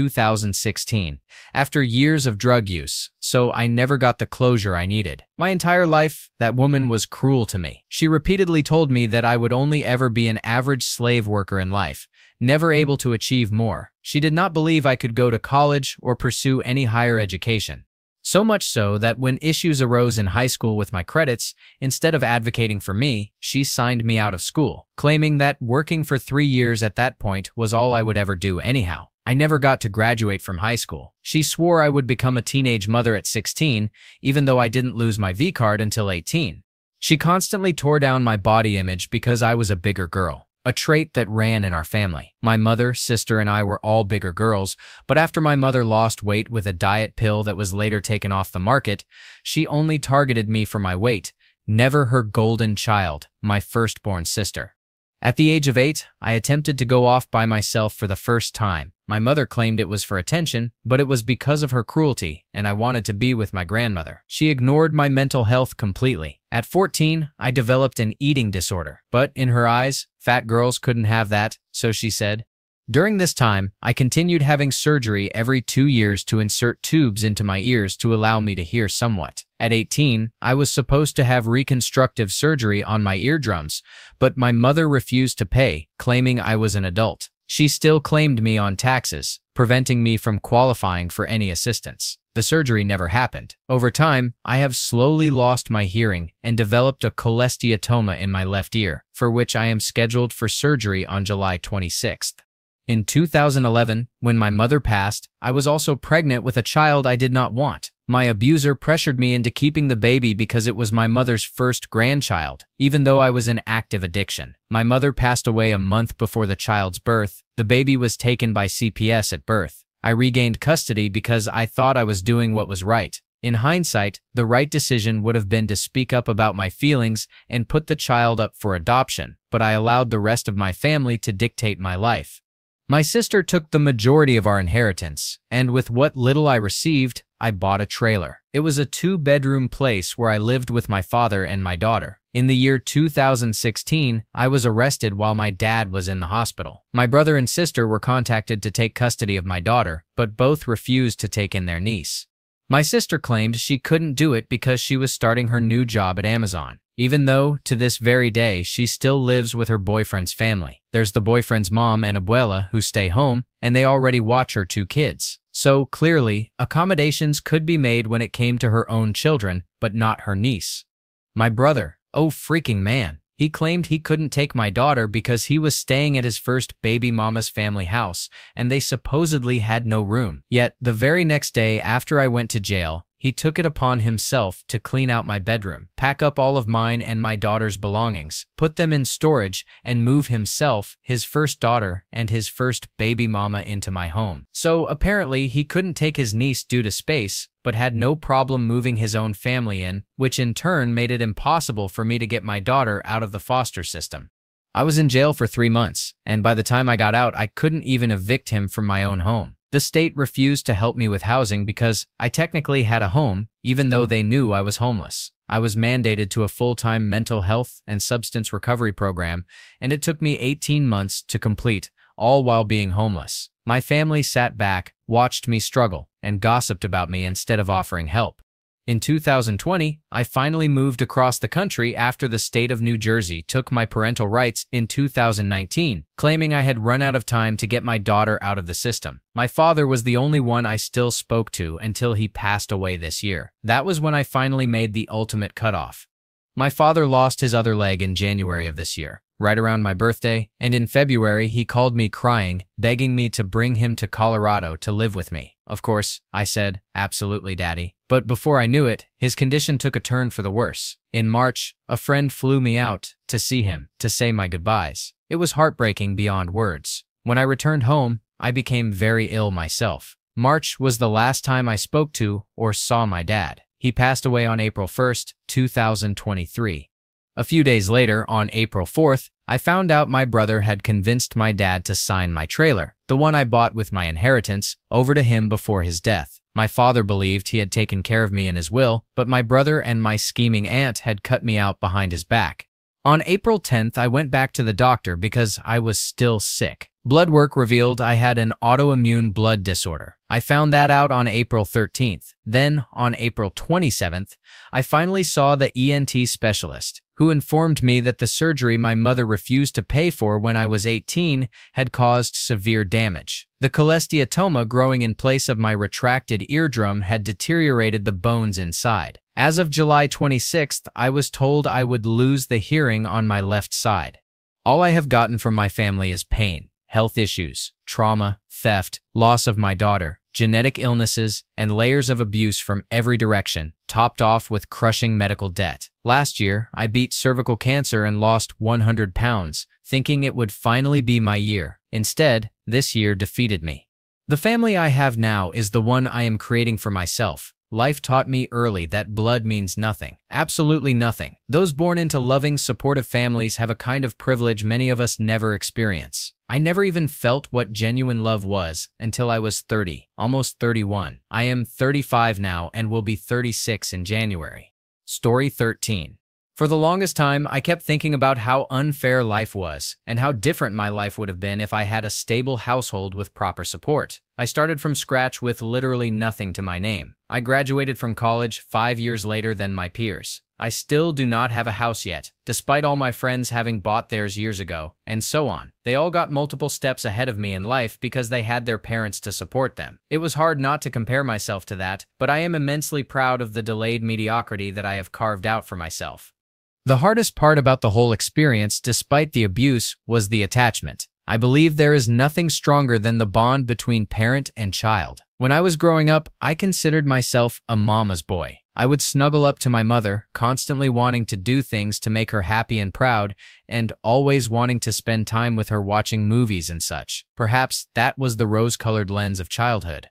2016, after years of drug use, so I never got the closure I needed. My entire life, that woman was cruel to me. She repeatedly told me that I would only ever be an average slave worker in life, never able to achieve more. She did not believe I could go to college or pursue any higher education. So much so that when issues arose in high school with my credits, instead of advocating for me, she signed me out of school, claiming that working for 3 years at that point was all I would ever do anyhow. I never got to graduate from high school. She swore I would become a teenage mother at 16, even though I didn't lose my V card until 18. She constantly tore down my body image because I was a bigger girl, a trait that ran in our family. My mother, sister, and I were all bigger girls, but after my mother lost weight with a diet pill that was later taken off the market, she only targeted me for my weight, never her golden child, my firstborn sister. At the age of 8, I attempted to go off by myself for the first time. My mother claimed it was for attention, but it was because of her cruelty, and I wanted to be with my grandmother. She ignored my mental health completely. At 14, I developed an eating disorder, but in her eyes, fat girls couldn't have that, so she said. During this time, I continued having surgery every 2 years to insert tubes into my ears to allow me to hear somewhat. At 18, I was supposed to have reconstructive surgery on my eardrums, but my mother refused to pay, claiming I was an adult. She still claimed me on taxes, preventing me from qualifying for any assistance. The surgery never happened. Over time, I have slowly lost my hearing and developed a cholesteatoma in my left ear, for which I am scheduled for surgery on July 26th. In 2011, when my mother passed, I was also pregnant with a child I did not want. My abuser pressured me into keeping the baby because it was my mother's first grandchild, even though I was in active addiction. My mother passed away a month before the child's birth. The baby was taken by CPS at birth. I regained custody because I thought I was doing what was right. In hindsight, the right decision would have been to speak up about my feelings and put the child up for adoption, but I allowed the rest of my family to dictate my life. My sister took the majority of our inheritance, and with what little I received, I bought a trailer. It was a 2-bedroom place where I lived with my father and my daughter. In the year 2016, I was arrested while my dad was in the hospital. My brother and sister were contacted to take custody of my daughter, but both refused to take in their niece. My sister claimed she couldn't do it because she was starting her new job at Amazon, even though, to this very day, she still lives with her boyfriend's family. There's the boyfriend's mom and abuela who stay home, and they already watch her 2 kids. So, clearly, accommodations could be made when it came to her own children, but not her niece. My brother, oh freaking man, he claimed he couldn't take my daughter because he was staying at his first baby mama's family house, and they supposedly had no room. Yet, the very next day after I went to jail, he took it upon himself to clean out my bedroom, pack up all of mine and my daughter's belongings, put them in storage, and move himself, his first daughter, and his first baby mama into my home. So apparently he couldn't take his niece due to space, but had no problem moving his own family in, which in turn made it impossible for me to get my daughter out of the foster system. I was in jail for 3 months, and by the time I got out, I couldn't even evict him from my own home. The state refused to help me with housing because I technically had a home, even though they knew I was homeless. I was mandated to a full-time mental health and substance recovery program, and it took me 18 months to complete, all while being homeless. My family sat back, watched me struggle, and gossiped about me instead of offering help. In 2020, I finally moved across the country after the state of New Jersey took my parental rights in 2019, claiming I had run out of time to get my daughter out of the system. My father was the only one I still spoke to until he passed away this year. That was when I finally made the ultimate cutoff. My father lost his other leg in January of this year, right around my birthday, and in February he called me crying, begging me to bring him to Colorado to live with me. Of course, I said, "Absolutely, Daddy." But before I knew it, his condition took a turn for the worse. In March, a friend flew me out to see him, to say my goodbyes. It was heartbreaking beyond words. When I returned home, I became very ill myself. March was the last time I spoke to or saw my dad. He passed away on April 1st, 2023. A few days later, on April 4th, I found out my brother had convinced my dad to sign my trailer, the one I bought with my inheritance, over to him before his death. My father believed he had taken care of me in his will, but my brother and my scheming aunt had cut me out behind his back. On April 10th, I went back to the doctor because I was still sick. Blood work revealed I had an autoimmune blood disorder. I found that out on April 13th. Then, on April 27th, I finally saw the ENT specialist, who informed me that the surgery my mother refused to pay for when I was 18 had caused severe damage. The cholesteatoma growing in place of my retracted eardrum had deteriorated the bones inside. As of July 26th, I was told I would lose the hearing on my left side. All I have gotten from my family is pain, health issues, trauma, theft, loss of my daughter, genetic illnesses, and layers of abuse from every direction, topped off with crushing medical debt. Last year, I beat cervical cancer and lost 100 pounds, thinking it would finally be my year. Instead, this year defeated me. The family I have now is the one I am creating for myself. Life taught me early that blood means nothing. Absolutely nothing. Those born into loving, supportive families have a kind of privilege many of us never experience. I never even felt what genuine love was until I was 30, almost 31. I am 35 now and will be 36 in January. Story 13. For the longest time, I kept thinking about how unfair life was and how different my life would have been if I had a stable household with proper support. I started from scratch with literally nothing to my name. I graduated from college 5 years later than my peers. I still do not have a house yet, despite all my friends having bought theirs years ago, and so on. They all got multiple steps ahead of me in life because they had their parents to support them. It was hard not to compare myself to that, but I am immensely proud of the delayed mediocrity that I have carved out for myself. The hardest part about the whole experience, despite the abuse, was the attachment. I believe there is nothing stronger than the bond between parent and child. When I was growing up, I considered myself a mama's boy. I would snuggle up to my mother, constantly wanting to do things to make her happy and proud, and always wanting to spend time with her watching movies and such. Perhaps that was the rose-colored lens of childhood.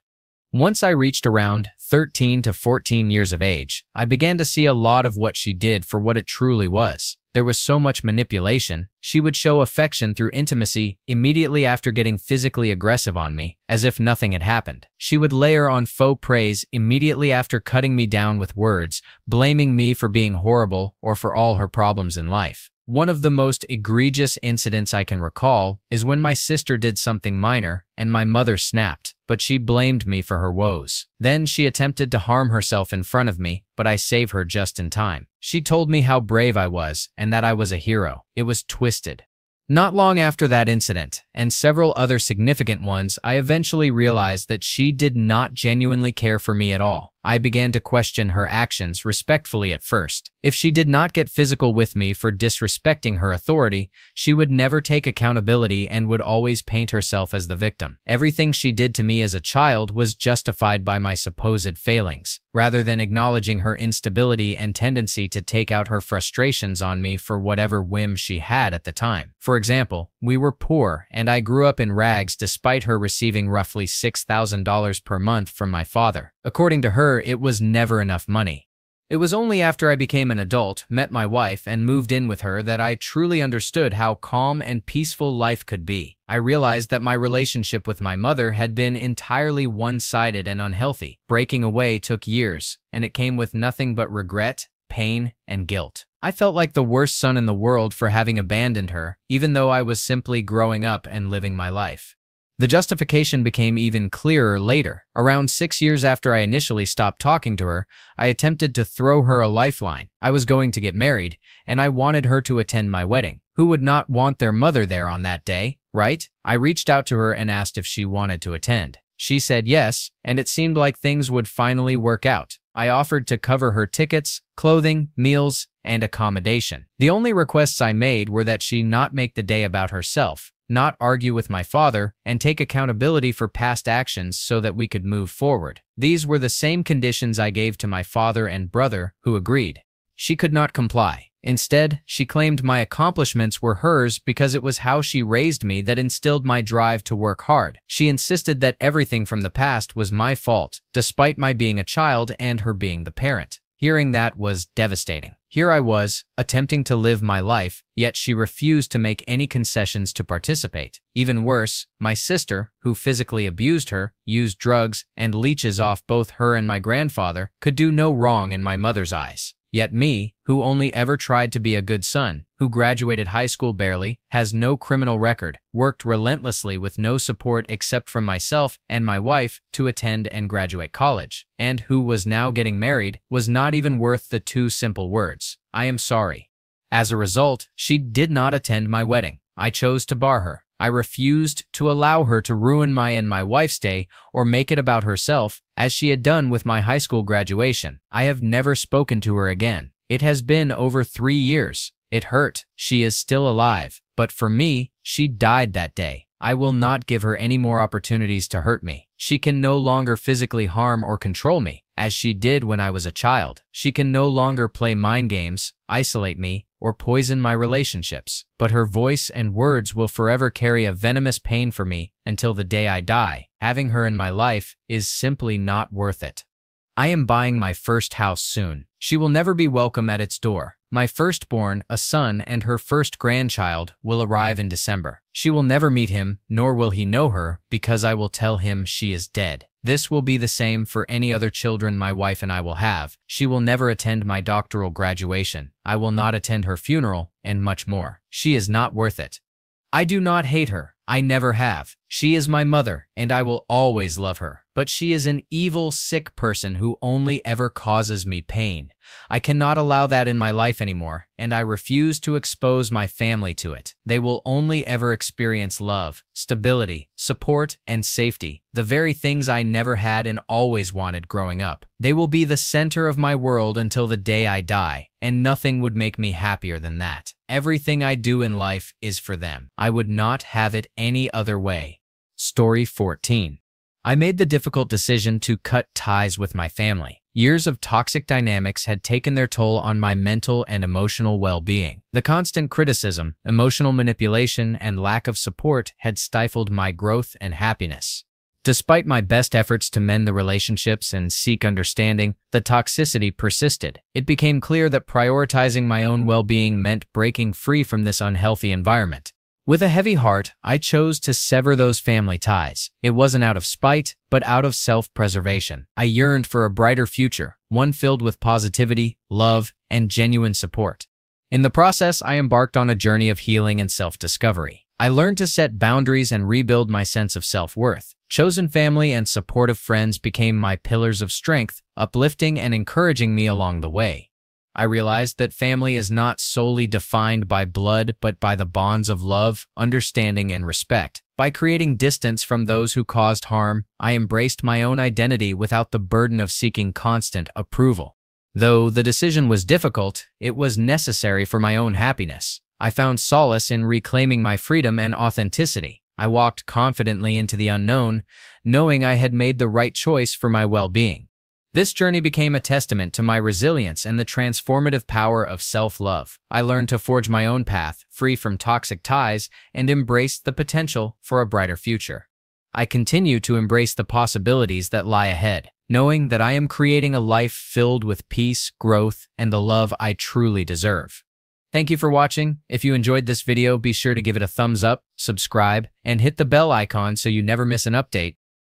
Once I reached around 13 to 14 years of age, I began to see a lot of what she did for what it truly was. There was so much manipulation. She would show affection through intimacy immediately after getting physically aggressive on me, as if nothing had happened. She would layer on faux praise immediately after cutting me down with words, blaming me for being horrible or for all her problems in life. One of the most egregious incidents I can recall is when my sister did something minor and my mother snapped, but she blamed me for her woes. Then she attempted to harm herself in front of me, but I saved her just in time. She told me how brave I was and that I was a hero. It was twisted. Not long after that incident, and several other significant ones, I eventually realized that she did not genuinely care for me at all. I began to question her actions respectfully at first. If she did not get physical with me for disrespecting her authority, she would never take accountability and would always paint herself as the victim. Everything she did to me as a child was justified by my supposed failings, rather than acknowledging her instability and tendency to take out her frustrations on me for whatever whim she had at the time. For example, we were poor and I grew up in rags despite her receiving roughly $6,000 per month from my father. According to her, it was never enough money. It was only after I became an adult, met my wife, and moved in with her that I truly understood how calm and peaceful life could be. I realized that my relationship with my mother had been entirely one-sided and unhealthy. Breaking away took years, and it came with nothing but regret, pain, and guilt. I felt like the worst son in the world for having abandoned her, even though I was simply growing up and living my life. The justification became even clearer later. Around 6 years after I initially stopped talking to her, I attempted to throw her a lifeline. I was going to get married, and I wanted her to attend my wedding. Who would not want their mother there on that day, right? I reached out to her and asked if she wanted to attend. She said yes, and it seemed like things would finally work out. I offered to cover her tickets, clothing, meals, and accommodation. The only requests I made were that she not make the day about herself, not argue with my father, and take accountability for past actions so that we could move forward. These were the same conditions I gave to my father and brother, who agreed. She could not comply. Instead, she claimed my accomplishments were hers because it was how she raised me that instilled my drive to work hard. She insisted that everything from the past was my fault, despite my being a child and her being the parent. Hearing that was devastating. Here I was, attempting to live my life, yet she refused to make any concessions to participate. Even worse, my sister, who physically abused her, used drugs, and leeches off both her and my grandfather, could do no wrong in my mother's eyes. Yet me, who only ever tried to be a good son, who graduated high school barely, has no criminal record, worked relentlessly with no support except from myself and my wife to attend and graduate college, and who was now getting married, was not even worth the 2 simple words, "I am sorry." As a result, she did not attend my wedding. I chose to bar her. I refused to allow her to ruin my and my wife's day or make it about herself, as she had done with my high school graduation. I have never spoken to her again. It has been over 3 years. It hurt. She is still alive. But for me, she died that day. I will not give her any more opportunities to hurt me. She can no longer physically harm or control me, as she did when I was a child. She can no longer play mind games, isolate me, or poison my relationships. But her voice and words will forever carry a venomous pain for me until the day I die. Having her in my life is simply not worth it. I am buying my first house soon. She will never be welcome at its door. My firstborn, a son, and her first grandchild will arrive in December. She will never meet him, nor will he know her, because I will tell him she is dead. This will be the same for any other children my wife and I will have. She will never attend my doctoral graduation. I will not attend her funeral, and much more. She is not worth it. I do not hate her. I never have. She is my mother, and I will always love her. But she is an evil, sick person who only ever causes me pain. I cannot allow that in my life anymore, and I refuse to expose my family to it. They will only ever experience love, stability, support, and safety, the very things I never had and always wanted growing up. They will be the center of my world until the day I die, and nothing would make me happier than that. Everything I do in life is for them. I would not have it any other way. Story 14. I made the difficult decision to cut ties with my family. Years of toxic dynamics had taken their toll on my mental and emotional well-being. The constant criticism, emotional manipulation, and lack of support had stifled my growth and happiness. Despite my best efforts to mend the relationships and seek understanding, the toxicity persisted. It became clear that prioritizing my own well-being meant breaking free from this unhealthy environment. With a heavy heart, I chose to sever those family ties. It wasn't out of spite, but out of self-preservation. I yearned for a brighter future, one filled with positivity, love, and genuine support. In the process, I embarked on a journey of healing and self-discovery. I learned to set boundaries and rebuild my sense of self-worth. Chosen family and supportive friends became my pillars of strength, uplifting and encouraging me along the way. I realized that family is not solely defined by blood, but by the bonds of love, understanding, and respect. By creating distance from those who caused harm, I embraced my own identity without the burden of seeking constant approval. Though the decision was difficult, it was necessary for my own happiness. I found solace in reclaiming my freedom and authenticity. I walked confidently into the unknown, knowing I had made the right choice for my well-being. This journey became a testament to my resilience and the transformative power of self-love. I learned to forge my own path, free from toxic ties, and embraced the potential for a brighter future. I continue to embrace the possibilities that lie ahead, knowing that I am creating a life filled with peace, growth, and the love I truly deserve. Thank you for watching. If you enjoyed this video, be sure to give it a thumbs up, subscribe, and hit the bell icon so you never miss an update.